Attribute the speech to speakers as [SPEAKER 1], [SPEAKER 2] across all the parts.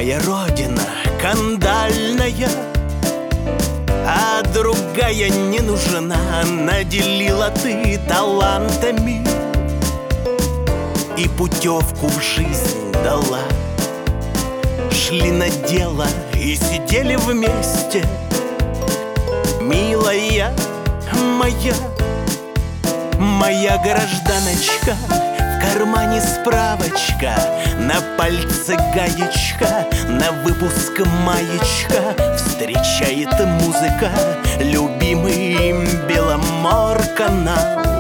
[SPEAKER 1] Моя родина кандальная, а другая не нужна. Наделила ты талантами и путевку в жизнь дала. Шли на дело и сидели вместе. Милая моя, моя гражданочка, в кармане справочка, на пальце гаечка, на выпуск маечка. Встречает музыка любимый Беломорканал.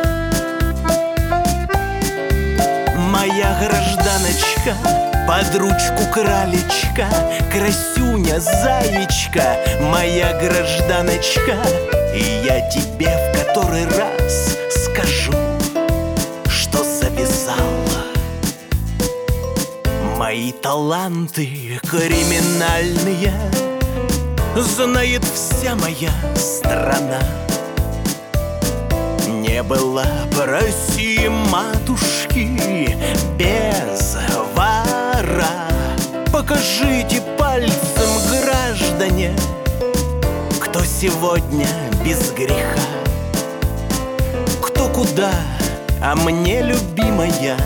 [SPEAKER 1] Моя гражданочка, под ручку кралечка, красюня, заячка, моя гражданочка. И я тебе в который раз скажу, что завязала. Мои таланты криминальные знает вся моя страна. Не было б России, матушки, без вора. Покажите пальцем, граждане, кто сегодня без греха, кто куда, а мне любимая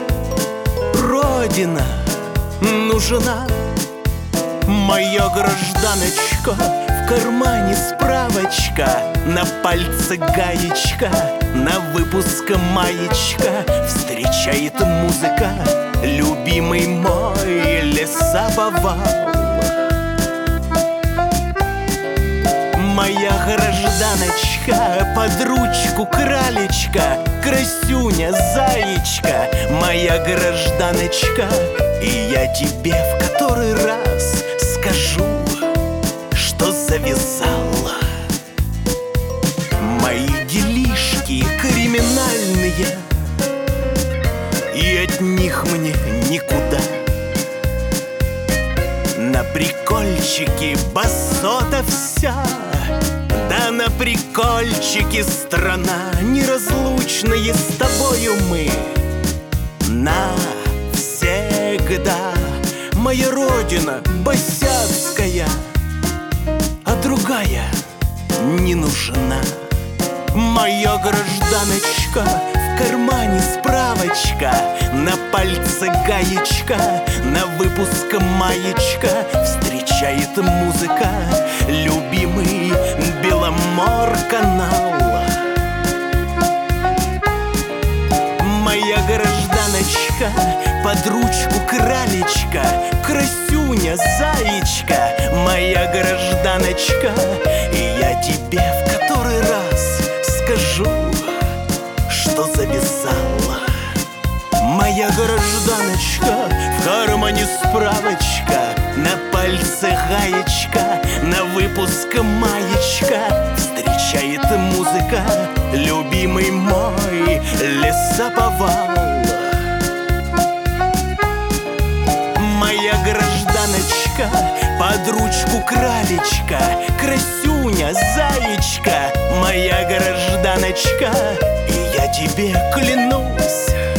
[SPEAKER 1] Родина нужна. Моя гражданочка, в кармане справочка, на пальце гаечка, на выпуск маечка. Встречает музыка любимый мой лесоповал. Моя гражданочка, под ручку кралечка, красюня, заячка, моя гражданочка. И я тебе в который раз скажу, что завязала. Мои делишки криминальные, и от них мне никуда. На прикольчике басота вся, да на прикольчике страна. Неразлучные с тобою мы навсегда. Моя родина босяцкая, а другая не нужна. Моя гражданочка, в кармане справочка, на пальце гаечка, на выпуск маечка. Встречает музыка любимый Беломорканал. Моя гражданочка, под ручку кралечка, красюня, заячка, моя гражданочка. И я тебе в который раз скажу, что завязала. Моя гражданочка, в кармане справочка, на пальце гаечка, на выпуск маечка. Встречает музыка любимый мой лесоповал. Моя гражданочка, под ручку кралечка, красюня, заячка, моя гражданочка. И я тебе клянусь,